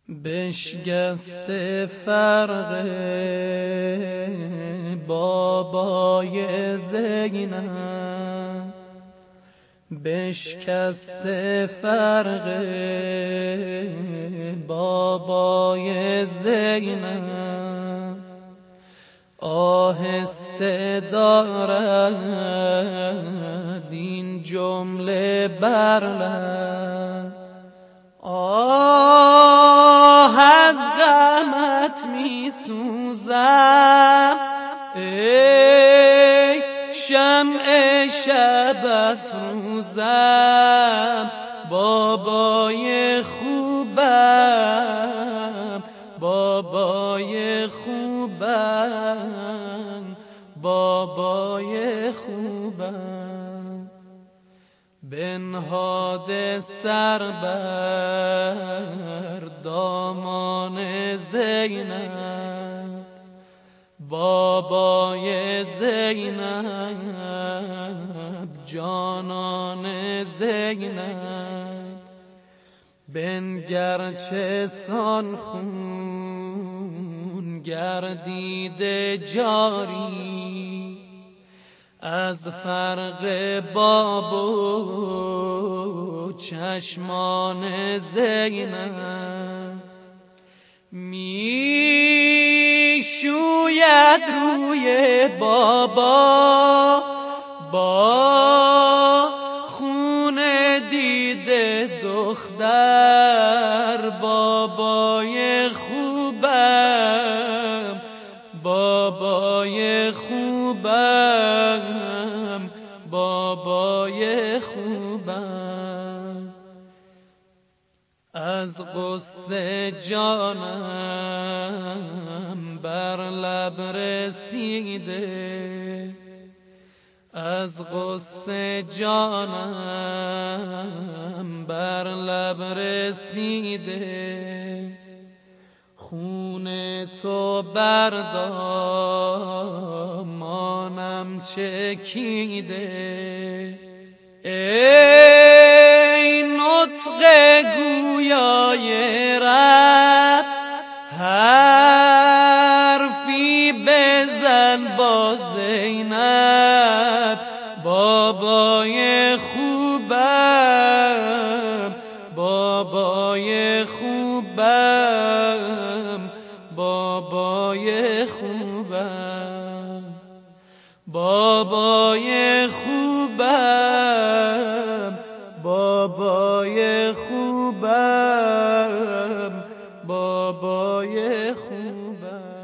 بشکست فرق بابای زینب، بشکست فرق بابای زینب، آهسته دارد این جمله بر لب، آه از غمت می سوزم ای شمع شب افروزم، بابای خوبم بابای خوبم بابای خوبم، بنهاده سر بر دامان زینب، بابای زینب جانان زینب، بنگر چه سان خون گردیده جاری از فرق باب و چشمان زینب، می شوید روی بابا با خون دیده دختر، بابای خوبم بابای خوبم بابای خوبم، از غصه جانم بر لب رسیده، از غصه جانم بر لب رسیده، خون تو بر دامانم چکیده، ای نطق گویای رب حرفی بزن با زینب، بابای خوبم بابای خوبم بابای خوبم بابای خوبم بابای خوبم بابای خوبم.